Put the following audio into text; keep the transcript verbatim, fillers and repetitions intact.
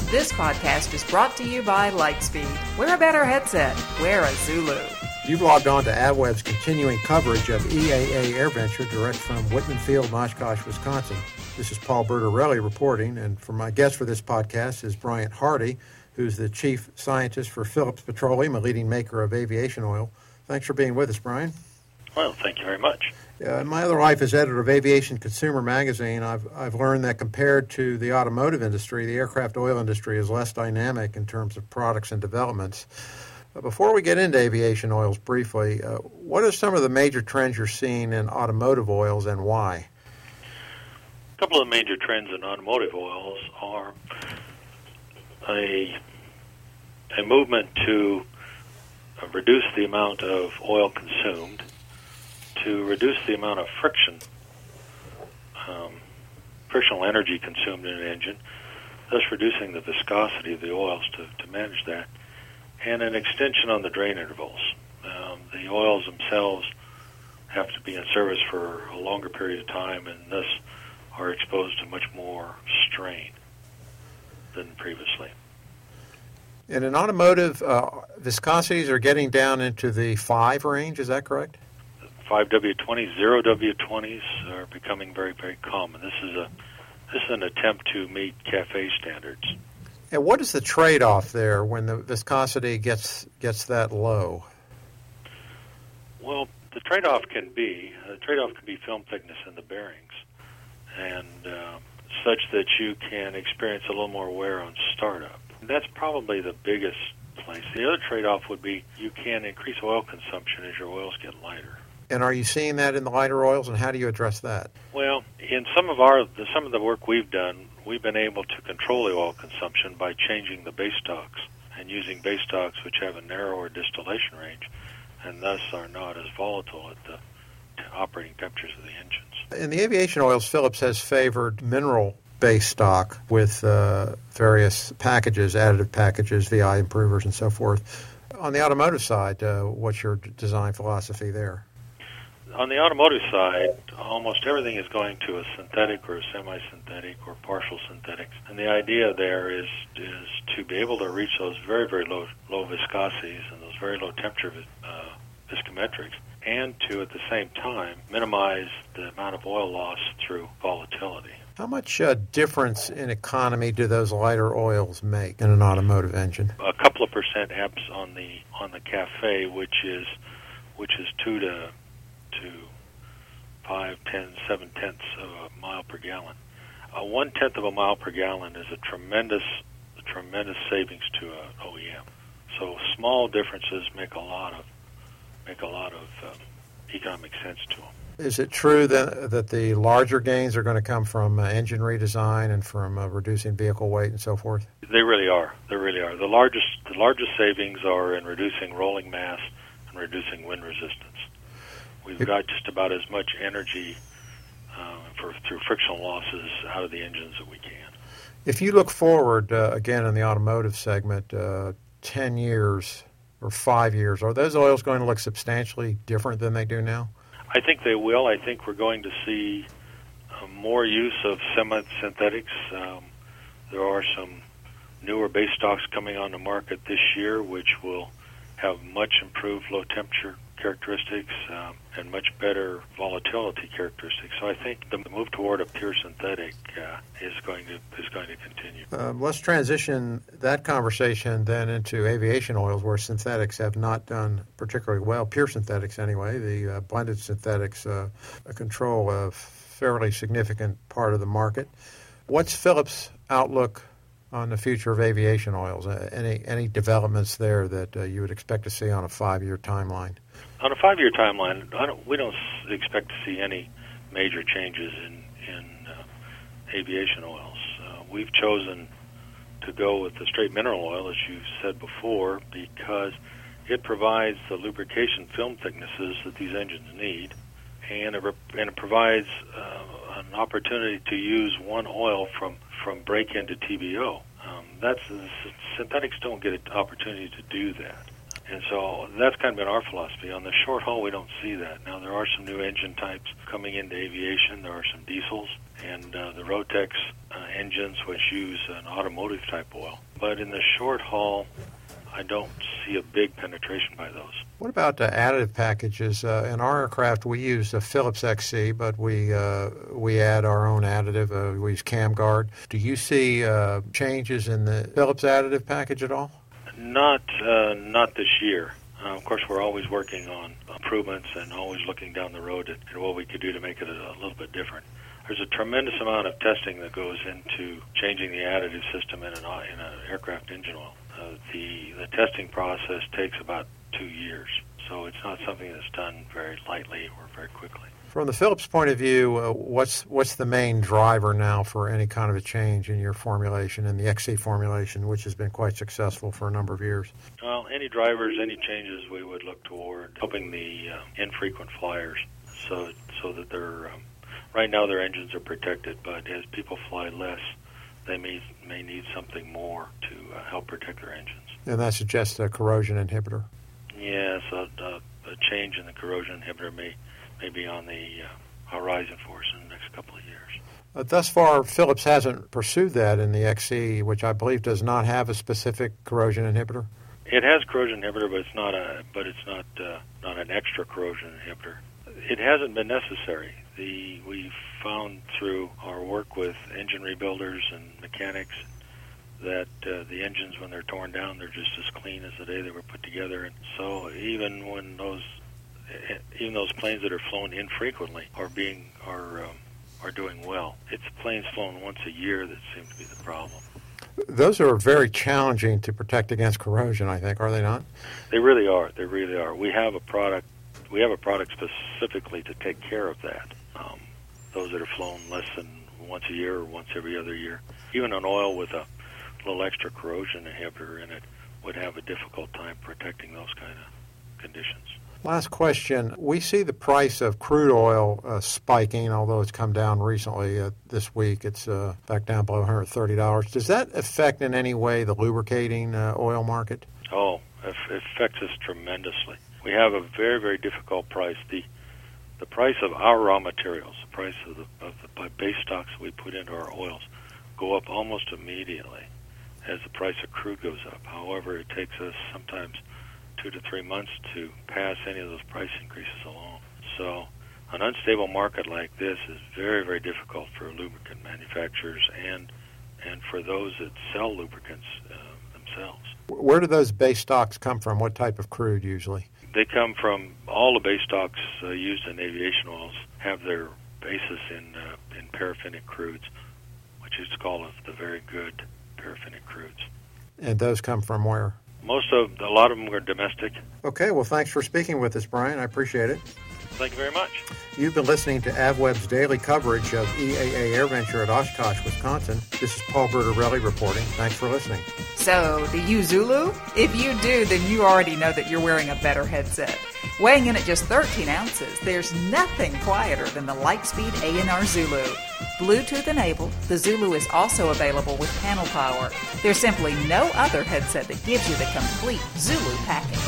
This podcast is brought to you by Lightspeed. Wear a better headset. Wear a Zulu. You've logged on to AdWeb's continuing coverage of E A A AirVenture direct from Whitman Field, Oshkosh, Wisconsin. This is Paul Bertorelli reporting, and for my guest for this podcast is Bryant Hardy, who's the chief scientist for Phillips Petroleum, a leading maker of aviation oil. Thanks for being with us, Brian. Well, thank you very much. Uh, in my other life as editor of Aviation Consumer Magazine, I've I've learned that compared to the automotive industry, the aircraft oil industry is less dynamic in terms of products and developments. Uh, before we get into aviation oils briefly, uh, what are some of the major trends you're seeing in automotive oils and why? A couple of major trends in automotive oils are a, a movement to uh, reduce the amount of oil consumed, to reduce the amount of friction, um, frictional energy consumed in an engine, thus reducing the viscosity of the oils to, to manage that, and an extension on the drain intervals. Um, the oils themselves have to be in service for a longer period of time and thus are exposed to much more strain than previously. And in automotive, uh, viscosities are getting down into the five range, is that correct? five W twenties, zero W twenties are becoming very, very common. This is a this is an attempt to meet CAFE standards. And what is the trade-off there when the viscosity gets gets that low? Well, the trade-off can be the trade-off can be film thickness in the bearings, and uh, such that you can experience a little more wear on startup. That's probably the biggest place. The other trade-off would be you can increase oil consumption as your oils get lighter. And are you seeing that in the lighter oils, and how do you address that? Well, in some of our some of the work we've done, we've been able to control the oil consumption by changing the base stocks and using base stocks which have a narrower distillation range and thus are not as volatile at the t- operating temperatures of the engines. In the aviation oils, Phillips has favored mineral base stock with uh, various packages, additive packages, V I improvers, and so forth. On the automotive side, uh, what's your design philosophy there? On the automotive side, almost everything is going to a synthetic or a semi-synthetic or partial synthetics. And the idea there is is to be able to reach those very, very low low viscosities and those very low temperature uh, viscometrics, and to, at the same time, minimize the amount of oil loss through volatility. How much uh, difference in economy do those lighter oils make in an automotive engine? A couple of percent E P S on the on the CAFE, which is which is two to to five, ten, seven tenths of a mile per gallon. Uh, one tenth of a mile per gallon is a tremendous, a tremendous savings to an O E M. So small differences make a lot of make a lot of um, economic sense to them. Is it true that that the larger gains are going to come from uh, engine redesign and from uh, reducing vehicle weight and so forth? They really are. They really are. The largest the largest savings are in reducing rolling mass and reducing wind resistance. We've got just about as much energy uh, for through frictional losses out of the engines that we can. If you look forward, uh, again, in the automotive segment, uh, ten years or five years, are those oils going to look substantially different than they do now? I think they will. I think we're going to see uh, more use of semi-synthetics. Um, there are some newer base stocks coming on the market this year which will have much improved low temperature characteristics um, and much better volatility characteristics. So I think the move toward a pure synthetic uh, is going to is going to continue. Uh, let's transition that conversation then into aviation oils, where synthetics have not done particularly well. Pure synthetics, anyway. The uh, blended synthetics uh, control a fairly significant part of the market. What's Phillips' outlook on the future of aviation oils? Uh, any any developments there that uh, you would expect to see on a five-year timeline? On a five-year timeline, I don't, we don't expect to see any major changes in, in uh, aviation oils. Uh, we've chosen to go with the straight mineral oil, as you said before, because it provides the lubrication film thicknesses that these engines need, and it, and it provides uh, an opportunity to use one oil from, from break-in to T B O. Um, that's synthetics don't get an opportunity to do that. And so that's kind of been our philosophy. On the short haul, we don't see that. Now, there are some new engine types coming into aviation. There are some diesels, and uh, the Rotex uh, engines which use an automotive-type oil. But in the short haul, I don't see a big penetration by those. What about uh, additive packages? Uh, in our aircraft, we use a Phillips X C, but we uh, we add our own additive. Uh, we use CamGuard. Do you see uh, changes in the Phillips additive package at all? Not uh, not this year. Uh, of course, we're always working on improvements and always looking down the road at, at what we could do to make it a, a little bit different. There's a tremendous amount of testing that goes into changing the additive system in an, in an aircraft engine oil. Uh, the the testing process takes about two years, so it's not something that's done very lightly or very quickly. From the Phillips point of view, uh, what's what's the main driver now for any kind of a change in your formulation, in the X C formulation, which has been quite successful for a number of years? Well, any drivers, any changes, we would look toward helping the uh, infrequent flyers, so so that they're um, right now their engines are protected, but as people fly less, they may may need something more to uh, help protect their engines. And that suggests a corrosion inhibitor. Yes, a, a, a change in the corrosion inhibitor may, may be on the uh, horizon for us in the next couple of years. Uh, thus far, Phillips hasn't pursued that in the X C, which I believe does not have a specific corrosion inhibitor. It has corrosion inhibitor, but it's not a but it's not uh, not an extra corrosion inhibitor. It hasn't been necessary. The we've found through our work with engine rebuilders and mechanics that uh, the engines, when they're torn down, they're just as clean as the day they were put together. And so even when those even those planes that are flown infrequently are being are um, are doing well. It's planes flown once a year that seem to be the problem. Those are very challenging to protect against corrosion, I think, are they not? They really are. They really are. We have a product. We have a product specifically to take care of that. Um, those that are flown less than once a year or once every other year, even an oil with a little extra corrosion inhibitor in it would have a difficult time protecting those kind of conditions. Last question. We see the price of crude oil uh, spiking, although it's come down recently. Uh, this week it's uh, back down below one hundred thirty dollars. Does that affect in any way the lubricating uh, oil market? Oh, it affects us tremendously. We have a very, very difficult price. The the price of our raw materials, the price of the, of the base stocks we put into our oils, go up almost immediately as the price of crude goes up. However, it takes us sometimes two to three months to pass any of those price increases along. So an unstable market like this is very, very difficult for lubricant manufacturers and and for those that sell lubricants uh, themselves. Where do those base stocks come from? What type of crude usually? They come from all the base stocks uh, used in aviation oils have their basis in uh, in paraffinic crudes, which is called the very good paraffinic crudes. And those come from where? Most of, a lot of them are domestic. Okay, well, thanks for speaking with us, Brian. I appreciate it. Thank you very much. You've been listening to AvWeb's daily coverage of E A A AirVenture at Oshkosh, Wisconsin. This is Paul Bertorelli reporting. Thanks for listening. So, do you Zulu? If you do, then you already know that you're wearing a better headset. Weighing in at just thirteen ounces, there's nothing quieter than the Lightspeed A N R Zulu. Bluetooth enabled, the Zulu is also available with panel power. There's simply no other headset that gives you the complete Zulu package.